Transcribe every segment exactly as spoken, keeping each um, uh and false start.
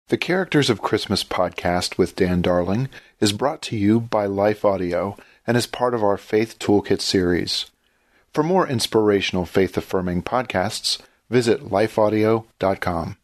The Characters of Christmas podcast with Dan Darling is brought to you by Life Audio and is part of our Faith Toolkit series. For more inspirational faith-affirming podcasts, visit life audio dot com.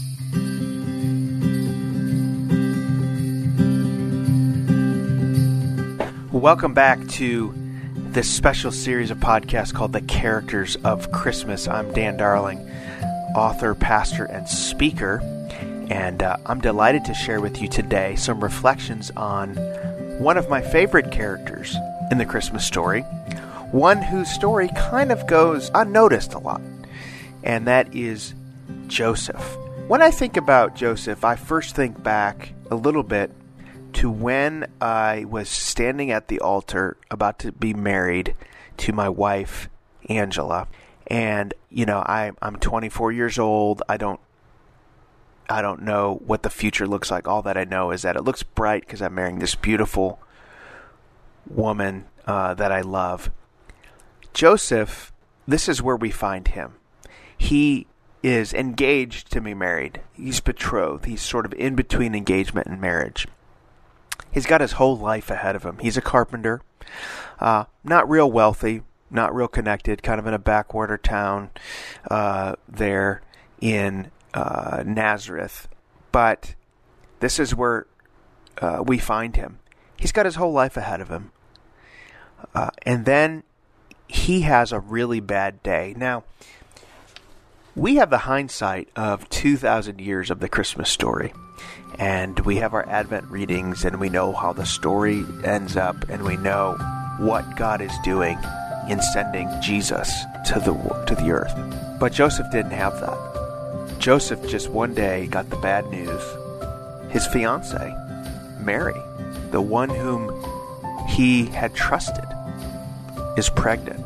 Welcome back to this special series of podcasts called The Characters of Christmas. I'm Dan Darling, author, pastor, and speaker. And uh, I'm delighted to share with you today some reflections on one of my favorite characters in the Christmas story, one whose story kind of goes unnoticed a lot, and that is Joseph. When I think about Joseph, I first think back a little bit to when I was standing at the altar about to be married to my wife, Angela. And, you know, I, I'm twenty-four years old. I don't I don't know what the future looks like. All that I know is that it looks bright because I'm marrying this beautiful woman uh, that I love. Joseph, this is where we find him. He is engaged to be married. He's betrothed. He's sort of in between engagement and marriage. He's got his whole life ahead of him. He's a carpenter, uh, not real wealthy, not real connected, kind of in a backwater town uh, there in Uh, Nazareth, but this is where uh, we find him. He's got his whole life ahead of him, uh, and then he has a really bad day. Now, we have the hindsight of two thousand years of the Christmas story, and we have our Advent readings, and we know how the story ends up, and we know what God is doing in sending Jesus to the to the earth. But Joseph didn't have that. Joseph just one day got the bad news. His fiancée, Mary, the one whom he had trusted, is pregnant.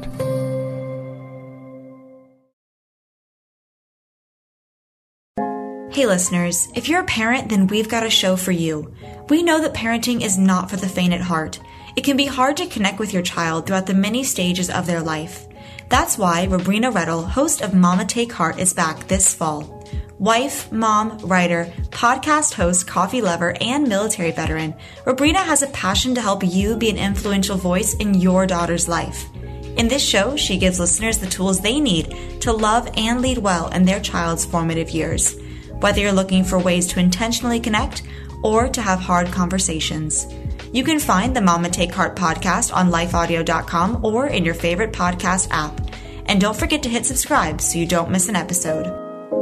Hey listeners, if you're a parent, then we've got a show for you. We know that parenting is not for the faint at heart. It can be hard to connect with your child throughout the many stages of their life. That's why Robrina Rettle, host of Mama Take Heart, is back this fall. Wife, mom, writer, podcast host, coffee lover, and military veteran, Robrina has a passion to help you be an influential voice in your daughter's life. In this show, she gives listeners the tools they need to love and lead well in their child's formative years. Whether you're looking for ways to intentionally connect or to have hard conversations. You can find the Mama Take Heart podcast on life audio dot com or in your favorite podcast app. And don't forget to hit subscribe so you don't miss an episode.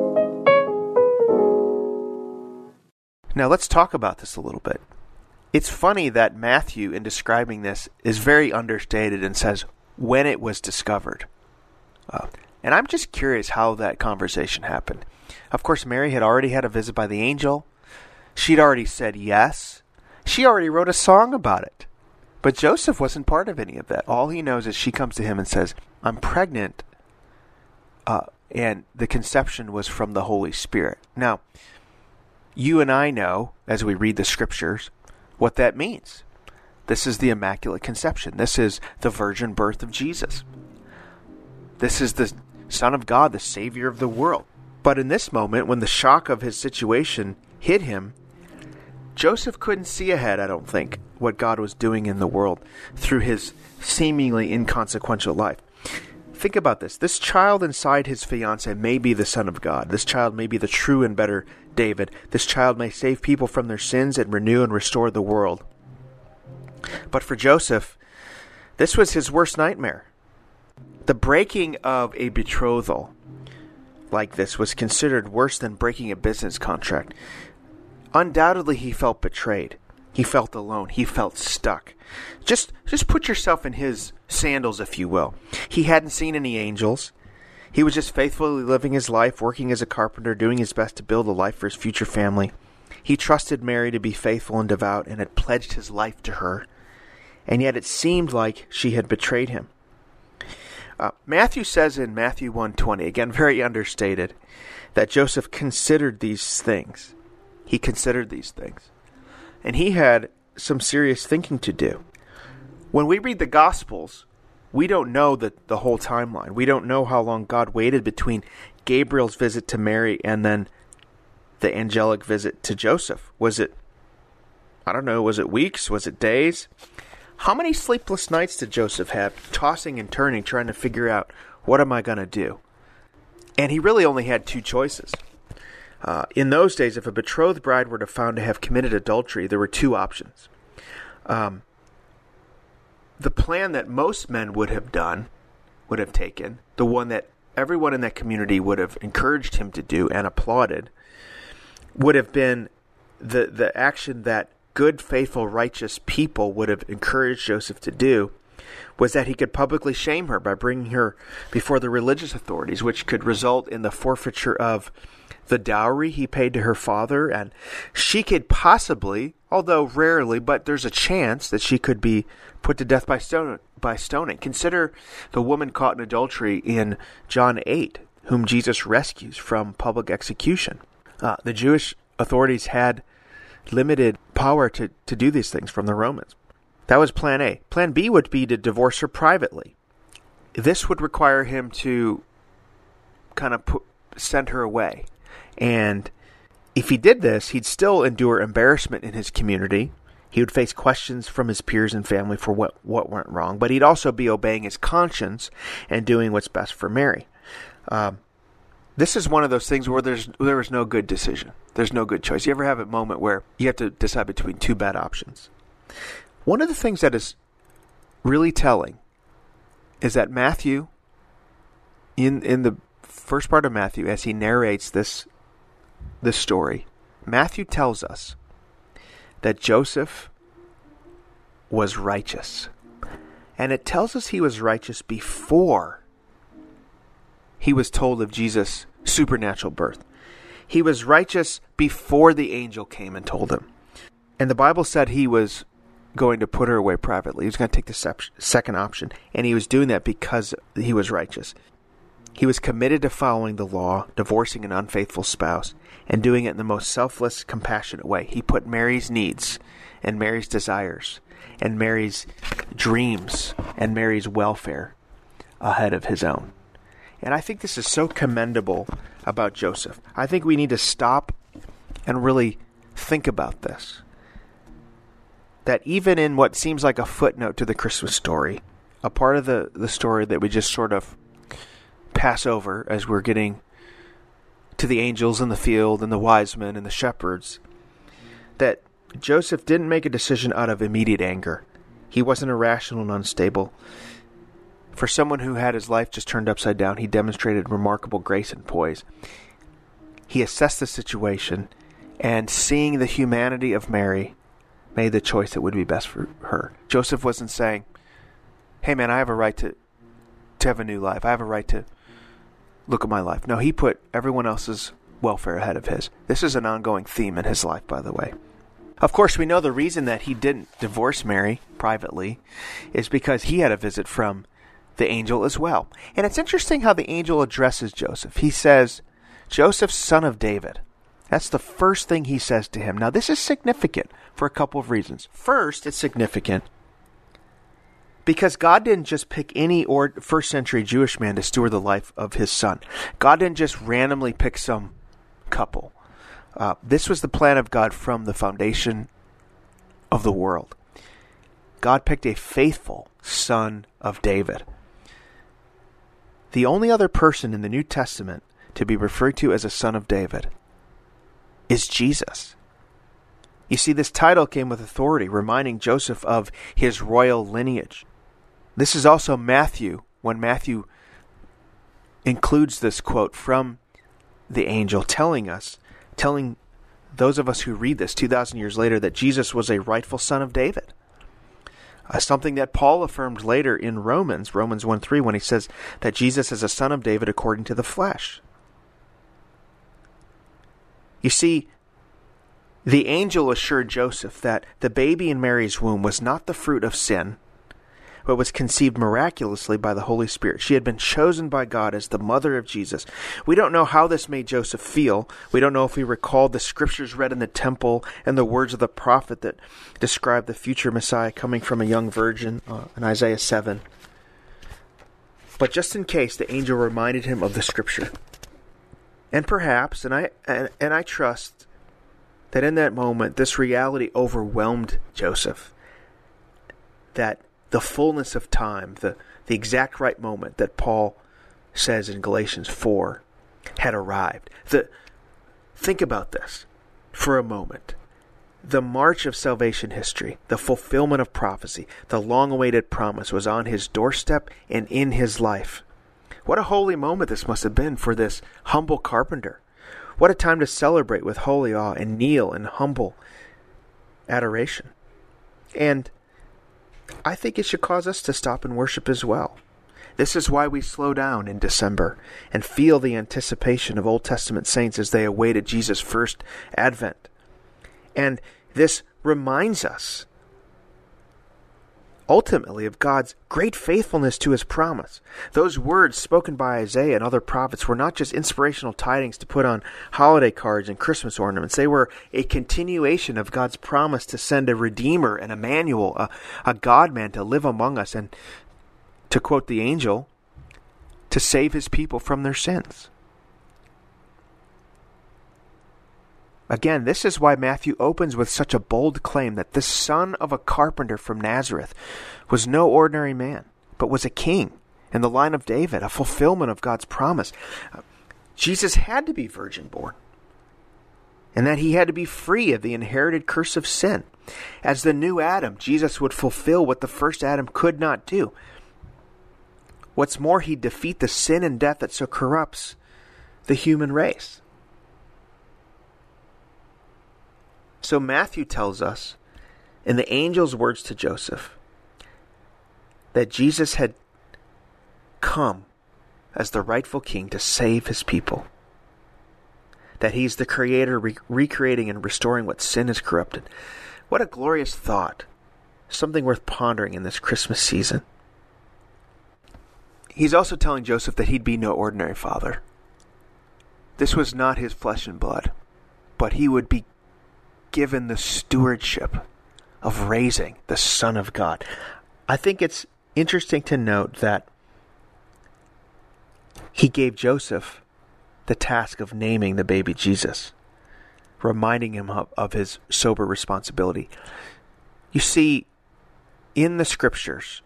Now let's talk about this a little bit. It's funny that Matthew, in describing this, is very understated and says when it was discovered. Uh, and I'm just curious how that conversation happened. Of course, Mary had already had a visit by the angel. She'd already said yes. She already wrote a song about it. But Joseph wasn't part of any of that. All he knows is she comes to him and says, I'm pregnant, uh, and the conception was from the Holy Spirit. Now, you and I know, as we read the scriptures, what that means. This is the Immaculate Conception. This is the virgin birth of Jesus. This is the Son of God, the Savior of the world. But in this moment, when the shock of his situation hit him, Joseph couldn't see ahead, I don't think, what God was doing in the world through his seemingly inconsequential life. Think about this. This child inside his fiancée may be the Son of God. This child may be the true and better David. This child may save people from their sins and renew and restore the world. But for Joseph, this was his worst nightmare. The breaking of a betrothal like this was considered worse than breaking a business contract. Undoubtedly, he felt betrayed. He felt alone. He felt stuck. Just, just put yourself in his sandals, if you will. He hadn't seen any angels. He was just faithfully living his life, working as a carpenter, doing his best to build a life for his future family. He trusted Mary to be faithful and devout and had pledged his life to her. And yet it seemed like she had betrayed him. Uh, Matthew says in Matthew one twenty, again very understated, that Joseph considered these things. He considered these things. And he had some serious thinking to do. When we read the Gospels, we don't know the, the whole timeline. We don't know how long God waited between Gabriel's visit to Mary and then the angelic visit to Joseph? Was it, I don't know, was it weeks? Was it days? How many sleepless nights did Joseph have, tossing and turning, trying to figure out, what am I going to do? And he really only had two choices. Uh, in those days, if a betrothed bride were to found to have committed adultery, there were two options. Um, the plan that most men would have done, would have taken, the one that everyone in that community would have encouraged him to do and applauded, would have been the the action that good, faithful, righteous people would have encouraged Joseph to do, was that he could publicly shame her by bringing her before the religious authorities, which could result in the forfeiture of the dowry he paid to her father, and she could possibly, although rarely, but there's a chance that she could be put to death by stone, by stoning. Consider the woman caught in adultery in John eight, whom Jesus rescues from public execution. Uh, the Jewish authorities had limited power to, to do these things from the Romans. That was plan A. Plan B would be to divorce her privately. This would require him to kind of put, send her away. And if he did this, he'd still endure embarrassment in his community. He would face questions from his peers and family for what, what went wrong. But he'd also be obeying his conscience and doing what's best for Mary. Um, this is one of those things where there's there is no good decision. There's no good choice. You ever have a moment where you have to decide between two bad options? One of the things that is really telling is that Matthew, in in the first part of Matthew, as he narrates this this story, Matthew tells us that Joseph was righteous. And it tells us he was righteous before he was told of Jesus' supernatural birth. He was righteous before the angel came and told him. And the Bible said he was going to put her away privately. He was going to take the sep- second option. And he was doing that because he was righteous. He was committed to following the law, divorcing an unfaithful spouse, and doing it in the most selfless, compassionate way. He put Mary's needs and Mary's desires and Mary's dreams and Mary's welfare ahead of his own. And I think this is so commendable about Joseph. I think we need to stop and really think about this. That even in what seems like a footnote to the Christmas story, a part of the, the story that we just sort of pass over as we're getting to the angels in the field and the wise men and the shepherds, that Joseph didn't make a decision out of immediate anger. He wasn't irrational and unstable. For someone who had his life just turned upside down, he demonstrated remarkable grace and poise. He assessed the situation, and seeing the humanity of Mary, made the choice that would be best for her. Joseph wasn't saying, hey man, I have a right to, to have a new life. I have a right to look at my life. No, he put everyone else's welfare ahead of his. This is an ongoing theme in his life, by the way. Of course, we know the reason that he didn't divorce Mary privately is because he had a visit from the angel as well. And it's interesting how the angel addresses Joseph. He says, Joseph, son of David. That's the first thing he says to him. Now, this is significant for a couple of reasons. First, it's significant because God didn't just pick any or first century Jewish man to steward the life of his son. God didn't just randomly pick some couple. Uh, this was the plan of God from the foundation of the world. God picked a faithful son of David. The only other person in the New Testament to be referred to as a son of David is Jesus. You see, this title came with authority, reminding Joseph of his royal lineage. This is also Matthew, when Matthew includes this quote from the angel telling us, telling those of us who read this two thousand years later that Jesus was a rightful son of David. Uh, something that Paul affirmed later in Romans, Romans one three, when he says that Jesus is a son of David according to the flesh. You see, the angel assured Joseph that the baby in Mary's womb was not the fruit of sin, but was conceived miraculously by the Holy Spirit. She had been chosen by God as the mother of Jesus. We don't know how this made Joseph feel. We don't know if he recalled the scriptures read in the temple and the words of the prophet that described the future Messiah coming from a young virgin uh, in Isaiah seven. But just in case, the angel reminded him of the scripture. And perhaps, and I and, and I trust that in that moment, this reality overwhelmed Joseph. That the fullness of time, the, the exact right moment that Paul says in Galatians four had arrived. The, think about this for a moment. The march of salvation history, the fulfillment of prophecy, the long-awaited promise was on his doorstep and in his life. What a holy moment this must have been for this humble carpenter. What a time to celebrate with holy awe and kneel in humble adoration. And I think it should cause us to stop and worship as well. This is why we slow down in December and feel the anticipation of Old Testament saints as they awaited Jesus' first advent. And this reminds us ultimately of God's great faithfulness to his promise. Those words spoken by Isaiah and other prophets were not just inspirational tidings to put on holiday cards and Christmas ornaments. They were a continuation of God's promise to send a Redeemer, an Emmanuel, a, a God-man to live among us and, to quote the angel, to save his people from their sins. Again, this is why Matthew opens with such a bold claim that this son of a carpenter from Nazareth was no ordinary man, but was a king in the line of David, a fulfillment of God's promise. Jesus had to be virgin born, and that he had to be free of the inherited curse of sin. As the new Adam, Jesus would fulfill what the first Adam could not do. What's more, he'd defeat the sin and death that so corrupts the human race. So Matthew tells us, in the angel's words to Joseph, that Jesus had come as the rightful king to save his people. That he's the creator re- recreating and restoring what sin has corrupted. What a glorious thought. Something worth pondering in this Christmas season. He's also telling Joseph that he'd be no ordinary father. This was not his flesh and blood, but he would be given the stewardship of raising the Son of God. I think it's interesting to note that he gave Joseph the task of naming the baby Jesus, reminding him of, of his sober responsibility. You see, in the scriptures,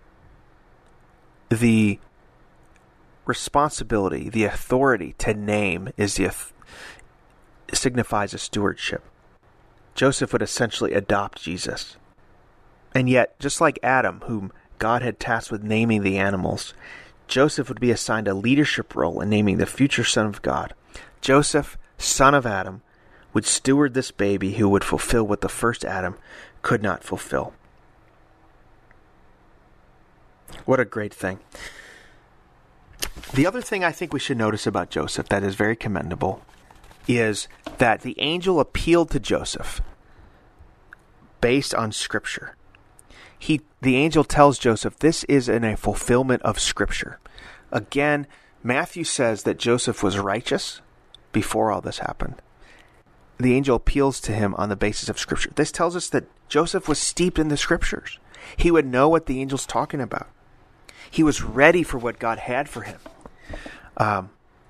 the responsibility, the authority to name is the signifies a stewardship. Joseph would essentially adopt Jesus. And yet, just like Adam, whom God had tasked with naming the animals, Joseph would be assigned a leadership role in naming the future Son of God. Joseph, son of Adam, would steward this baby who would fulfill what the first Adam could not fulfill. What a great thing. The other thing I think we should notice about Joseph that is very commendable is that the angel appealed to Joseph based on Scripture. He, the angel tells Joseph this is in a fulfillment of Scripture. Again, Matthew says that Joseph was righteous before all this happened. The angel appeals to him on the basis of Scripture. This tells us that Joseph was steeped in the Scriptures. He would know what the angel's talking about. He was ready for what God had for him. Um,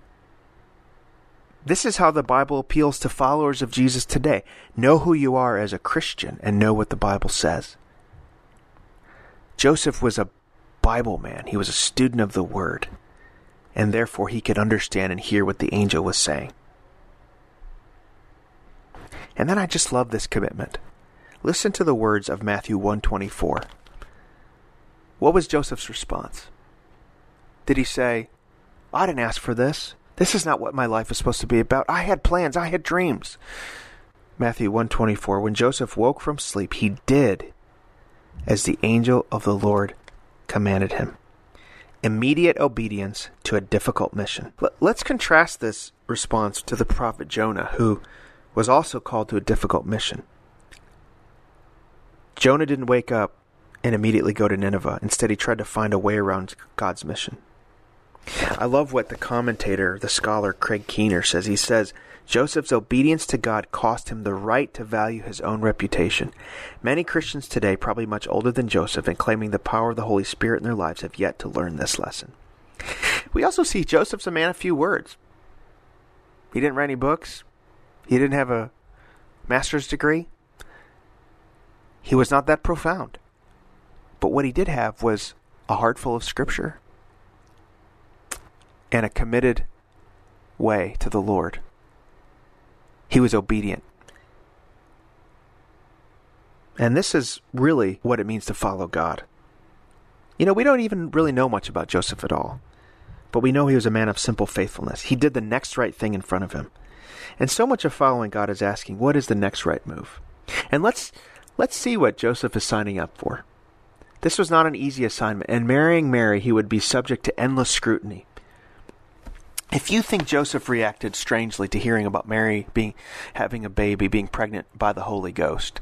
This is how the Bible appeals to followers of Jesus today. Know who you are as a Christian and know what the Bible says. Joseph was a Bible man. He was a student of the Word. And therefore he could understand and hear what the angel was saying. And then I just love this commitment. Listen to the words of Matthew one twenty-four. What was Joseph's response? Did he say, I didn't ask for this. This is not what my life is supposed to be about. I had plans. I had dreams. Matthew one twenty-four. When Joseph woke from sleep, he did as the angel of the Lord commanded him. Immediate obedience to a difficult mission. Let's contrast this response to the prophet Jonah, who was also called to a difficult mission. Jonah didn't wake up and immediately go to Nineveh. Instead, he tried to find a way around God's mission. I love what the commentator, the scholar Craig Keener says. He says, Joseph's obedience to God cost him the right to value his own reputation. Many Christians today, probably much older than Joseph and claiming the power of the Holy Spirit in their lives, have yet to learn this lesson. We also see Joseph's a man of few words. He didn't write any books. He didn't have a master's degree. He was not that profound. But what he did have was a heart full of Scripture and a committed way to the Lord. He was obedient. And this is really what it means to follow God. You know, we don't even really know much about Joseph at all. But we know he was a man of simple faithfulness. He did the next right thing in front of him. And so much of following God is asking, what is the next right move? And let's let's see what Joseph is signing up for. This was not an easy assignment. And marrying Mary, he would be subject to endless scrutiny. If you think Joseph reacted strangely to hearing about Mary being having a baby, being pregnant by the Holy Ghost,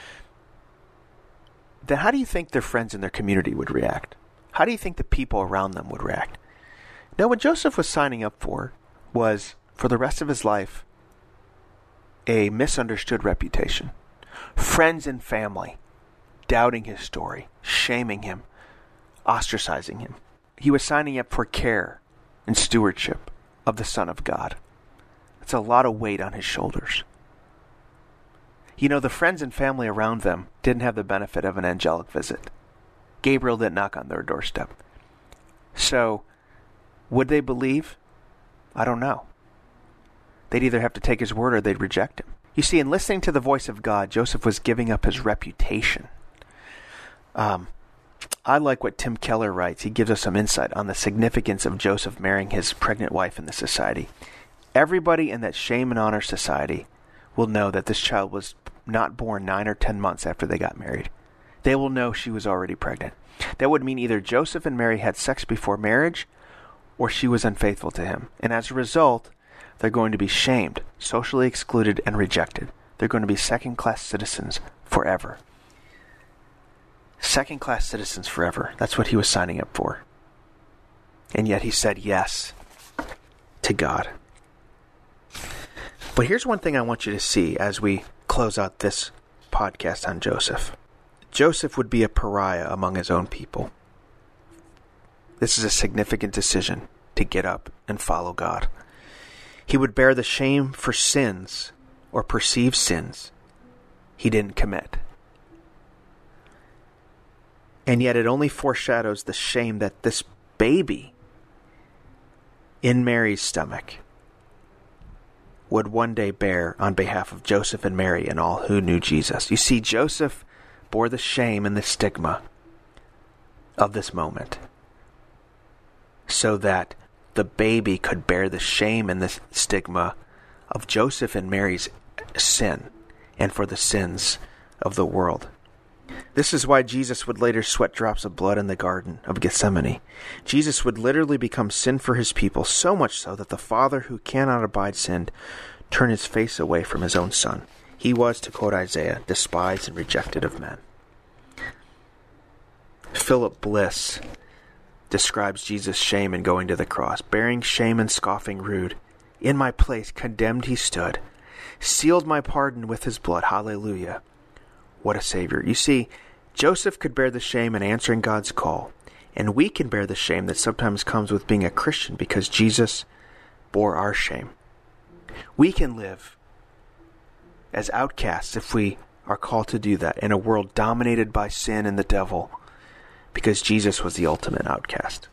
then how do you think their friends in their community would react? How do you think the people around them would react? Now, what Joseph was signing up for was, for the rest of his life, a misunderstood reputation. Friends and family doubting his story, shaming him, ostracizing him. He was signing up for care and stewardship of the Son of God. It's a lot of weight on his shoulders. You know, the friends and family around them didn't have the benefit of an angelic visit. Gabriel didn't knock on their doorstep. So, would they believe? I don't know. They'd either have to take his word or they'd reject him. You see, in listening to the voice of God, Joseph was giving up his reputation. Um, I like what Tim Keller writes. He gives us some insight on the significance of Joseph marrying his pregnant wife in the society. Everybody in that shame and honor society will know that this child was not born nine or ten months after they got married. They will know she was already pregnant. That would mean either Joseph and Mary had sex before marriage, or she was unfaithful to him. And as a result, they're going to be shamed, socially excluded, and rejected. They're going to be second-class citizens forever. Second-class citizens forever. That's what he was signing up for. And yet he said yes to God. But here's one thing I want you to see as we close out this podcast on Joseph. Joseph would be a pariah among his own people. This is a significant decision to get up and follow God. He would bear the shame for sins or perceived sins he didn't commit. And yet it only foreshadows the shame that this baby in Mary's stomach would one day bear on behalf of Joseph and Mary and all who knew Jesus. You see, Joseph bore the shame and the stigma of this moment so that the baby could bear the shame and the stigma of Joseph and Mary's sin and for the sins of the world. This is why Jesus would later sweat drops of blood in the Garden of Gethsemane. Jesus would literally become sin for his people, so much so that the Father who cannot abide sin turned his face away from his own Son. He was, to quote Isaiah, despised and rejected of men. Philip Bliss describes Jesus' shame in going to the cross. Bearing shame and scoffing rude, in my place condemned he stood, sealed my pardon with his blood. Hallelujah. What a Savior. You see, Joseph could bear the shame in answering God's call, and we can bear the shame that sometimes comes with being a Christian because Jesus bore our shame. We can live as outcasts if we are called to do that in a world dominated by sin and the devil because Jesus was the ultimate outcast.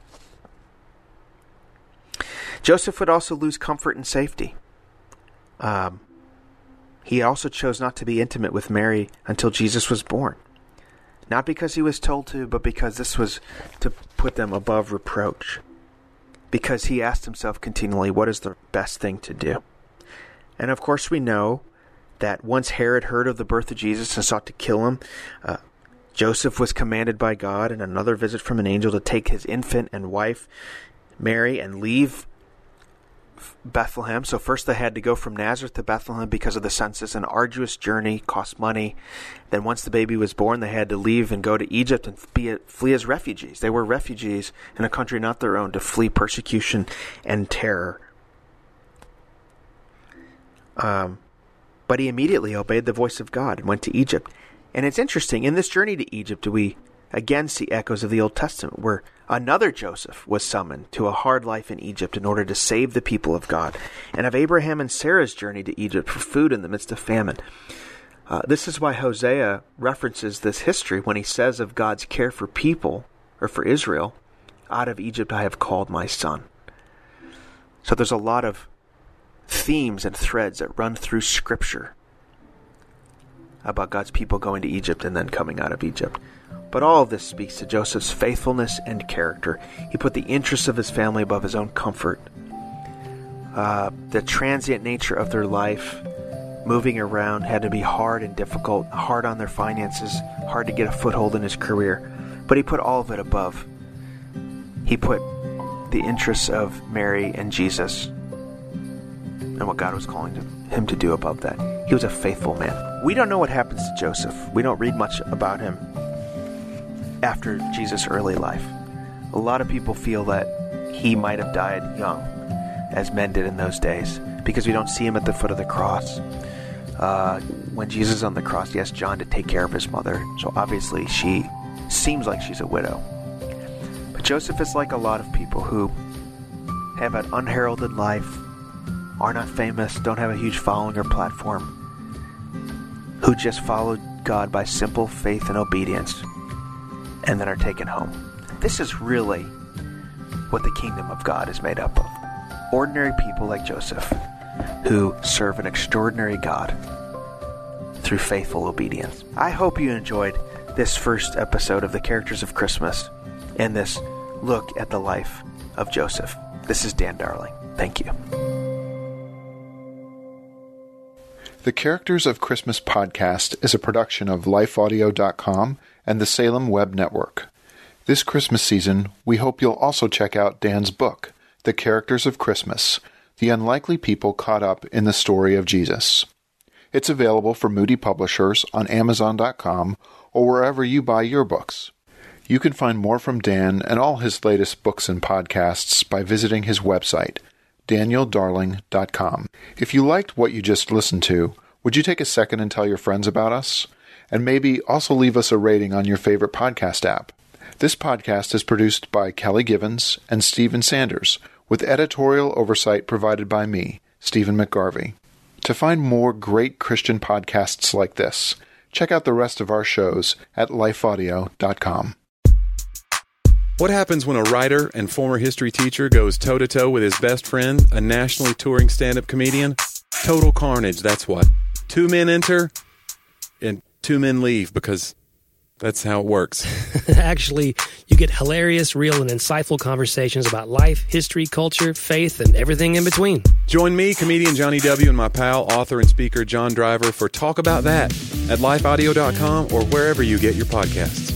Joseph would also lose comfort and safety. Um... He also chose not to be intimate with Mary until Jesus was born. Not because he was told to, but because this was to put them above reproach. Because he asked himself continually, what is the best thing to do? And of course we know that once Herod heard of the birth of Jesus and sought to kill him, uh, Joseph was commanded by God in another visit from an angel to take his infant and wife, Mary, and leave Bethlehem. So first they had to go from Nazareth to Bethlehem because of the census, an arduous journey, cost money. Then once the baby was born, they had to leave and go to Egypt and be, flee as refugees. They were refugees in a country not their own to flee persecution and terror. Um, but he immediately obeyed the voice of God and went to Egypt. And it's interesting, in this journey to Egypt, we again see echoes of the Old Testament, where another Joseph was summoned to a hard life in Egypt in order to save the people of God, and of Abraham and Sarah's journey to Egypt for food in the midst of famine. Uh, this is why Hosea references this history when he says of God's care for people, or for Israel, "Out of Egypt I have called my son." So there's a lot of themes and threads that run through Scripture about God's people going to Egypt and then coming out of Egypt. But all of this speaks to Joseph's faithfulness and character. He put the interests of his family above his own comfort. Uh, the transient nature of their life, moving around, had to be hard and difficult, hard on their finances, hard to get a foothold in his career. But he put all of it above. He put the interests of Mary and Jesus and what God was calling him to do above that. He was a faithful man. We don't know what happens to Joseph. We don't read much about him after Jesus' early life. A lot of people feel that he might have died young, as men did in those days, because we don't see him at the foot of the cross. Uh, when Jesus is on the cross, he asks John to take care of his mother, so obviously she seems like she's a widow. But Joseph is like a lot of people who have an unheralded life, are not famous, don't have a huge following or platform, who just followed God by simple faith and obedience, and then are taken home. This is really what the kingdom of God is made up of. Ordinary people like Joseph, who serve an extraordinary God through faithful obedience. I hope you enjoyed this first episode of The Characters of Christmas and this look at the life of Joseph. This is Dan Darling. Thank you. The Characters of Christmas podcast is a production of life audio dot com and the Salem Web Network. This Christmas season, we hope you'll also check out Dan's book, The Characters of Christmas, The Unlikely People Caught Up in the Story of Jesus. It's available from Moody Publishers on amazon dot com or wherever you buy your books. You can find more from Dan and all his latest books and podcasts by visiting his website, daniel darling dot com. If you liked what you just listened to, would you take a second and tell your friends about us? And maybe also leave us a rating on your favorite podcast app. This podcast is produced by Kelly Givens and Stephen Sanders, with editorial oversight provided by me, Stephen McGarvey. To find more great Christian podcasts like this, check out the rest of our shows at life audio dot com. What happens when a writer and former history teacher goes toe-to-toe with his best friend, a nationally touring stand-up comedian? Total carnage, that's what. Two men enter, and two men leave, because that's how it works. Actually, you get hilarious, real, and insightful conversations about life, history, culture, faith, and everything in between. Join me, comedian Johnny W., and my pal, author and speaker John Driver for Talk About That at life audio dot com or wherever you get your podcasts.